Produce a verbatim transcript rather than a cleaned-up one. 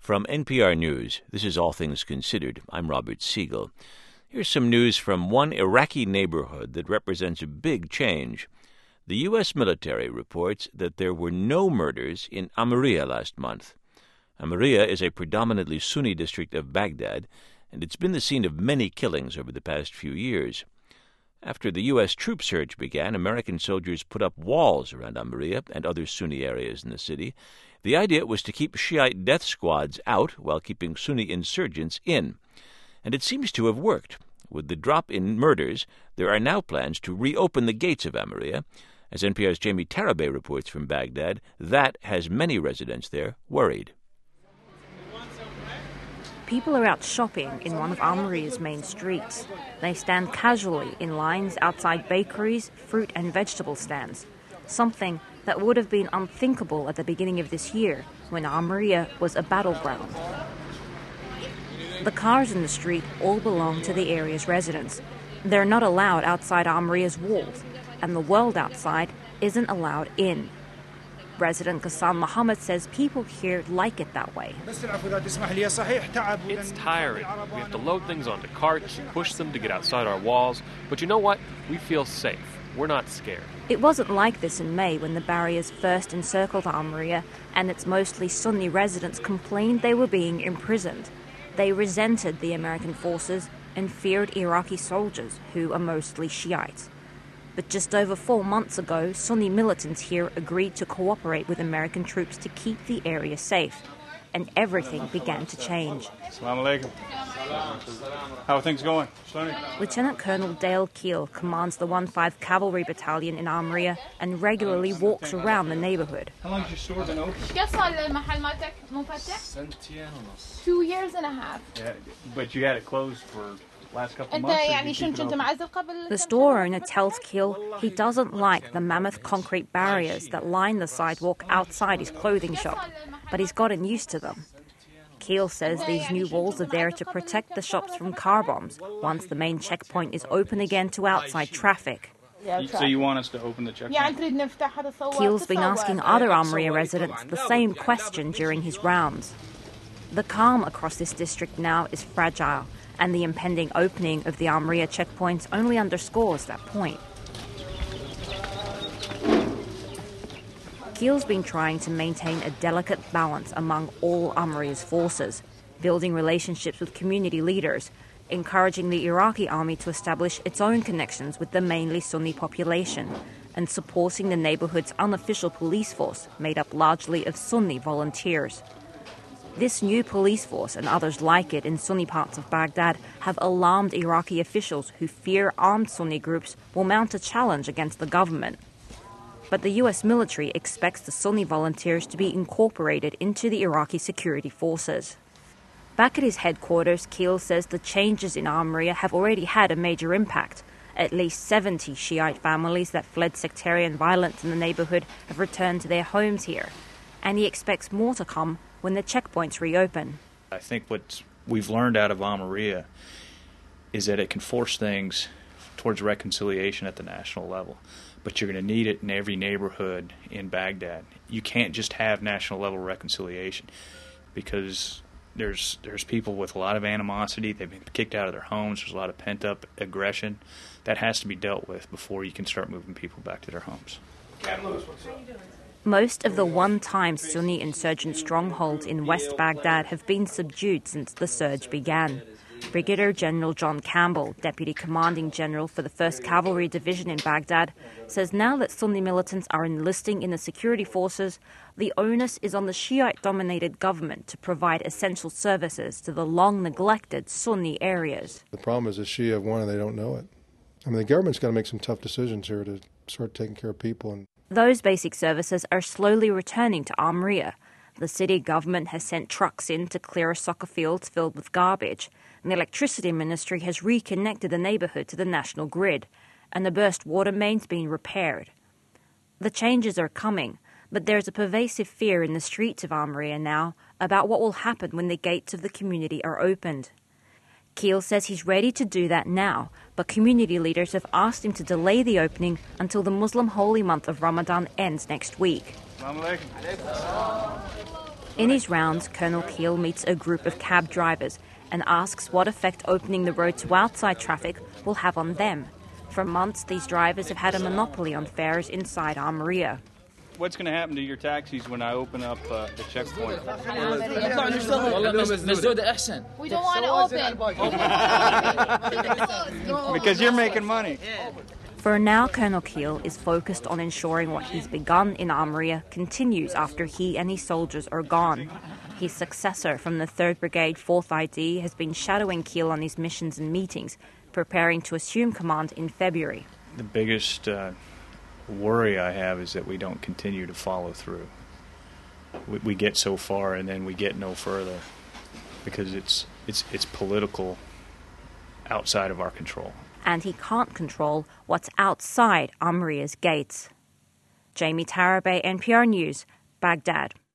From N P R News, this is All Things Considered. I'm Robert Siegel. Here's some news from one Iraqi neighborhood that represents a big change. The U S military reports that there were no murders in Amariya last month. Amariya is a predominantly Sunni district of Baghdad, and it's been the scene of many killings over the past few years. After the U S troop surge began, American soldiers put up walls around Amariya and other Sunni areas in the city. The idea was to keep Shiite death squads out while keeping Sunni insurgents in. And it seems to have worked. With the drop in murders, there are now plans to reopen the gates of Amariya. As N P R's Jamie Tarabay reports from Baghdad, that has many residents there worried. People are out shopping in one of Amariya's main streets. They stand casually in lines outside bakeries, fruit and vegetable stands, something that would have been unthinkable at the beginning of this year when Amariya was a battleground. The cars in the street all belong to the area's residents. They're not allowed outside Amariya's walls, and the world outside isn't allowed in. Resident Ghassan Mohammed says people here like it that way. It's tiring. We have to load things onto carts and push them to get outside our walls. But you know what? We feel safe. We're not scared. It wasn't like this in May when the barriers first encircled Amariya and its mostly Sunni residents complained they were being imprisoned. They resented the American forces and feared Iraqi soldiers, who are mostly Shiites. But just over four months ago, Sunni militants here agreed to cooperate with American troops to keep the area safe, and everything began to change. Assalamu alaikum. How are things going? Lieutenant Colonel Dale Keel commands the one five Cavalry Battalion in Amariya and regularly walks around the neighborhood. How long has your store been open? Two years and a half. Yeah, but you had it closed for last couple of months. The store owner tells Keel he doesn't like the mammoth concrete barriers that line the sidewalk outside his clothing shop, but he's gotten used to them. Keel says these new walls are there to protect the shops from car bombs once the main checkpoint is open again to outside traffic. So you want us to open the checkpoint? Keel's been asking other Amariya residents the same question during his rounds. The calm across this district now is fragile, and the impending opening of the Amariya checkpoints only underscores that point. Keel's been trying to maintain a delicate balance among all Amariya's forces, building relationships with community leaders, encouraging the Iraqi army to establish its own connections with the mainly Sunni population, and supporting the neighborhood's unofficial police force, made up largely of Sunni volunteers. This new police force and others like it in Sunni parts of Baghdad have alarmed Iraqi officials who fear armed Sunni groups will mount a challenge against the government. But the U S military expects the Sunni volunteers to be incorporated into the Iraqi security forces. Back at his headquarters, Keel says the changes in Amariya have already had a major impact. At least seventy Shiite families that fled sectarian violence in the neighborhood have returned to their homes here, and he expects more to come when the checkpoints reopen. I think what we've learned out of Amariya is that it can force things towards reconciliation at the national level, but you're going to need it in every neighborhood in Baghdad. You can't just have national level reconciliation because there's there's people with a lot of animosity. They've been kicked out of their homes. There's a lot of pent-up aggression. That has to be dealt with before you can start moving people back to their homes. Most of the one-time Sunni insurgent strongholds in West Baghdad have been subdued since the surge began. Brigadier General John Campbell, Deputy Commanding General for the first Cavalry Division in Baghdad, says now that Sunni militants are enlisting in the security forces, the onus is on the Shiite-dominated government to provide essential services to the long-neglected Sunni areas. The problem is the Shia have won and they don't know it. I mean, the government's got to make some tough decisions here to start taking care of people. And those basic services are slowly returning to Amariya. The city government has sent trucks in to clear soccer fields filled with garbage, and the electricity ministry has reconnected the neighborhood to the national grid, and the burst water mains being repaired. The changes are coming, but there's a pervasive fear in the streets of Amariya now about what will happen when the gates of the community are opened. Keel says he's ready to do that now, but community leaders have asked him to delay the opening until the Muslim holy month of Ramadan ends next week. Assalamu alaikum. In his rounds, Colonel Keel meets a group of cab drivers and asks what effect opening the road to outside traffic will have on them. For months, these drivers have had a monopoly on fares inside Armeria. What's going to happen to your taxis when I open up uh, the checkpoint? We don't want to open. Because you're making money. For now, Colonel Keel is focused on ensuring what he's begun in Armeria continues after he and his soldiers are gone. His successor from the third Brigade, fourth I D, has been shadowing Keel on his missions and meetings, preparing to assume command in February. The biggest uh, worry I have is that we don't continue to follow through. We, we get so far and then we get no further because it's it's it's political outside of our control. And he can't control what's outside Armeria's gates. Jamie Tarabay, N P R News, Baghdad.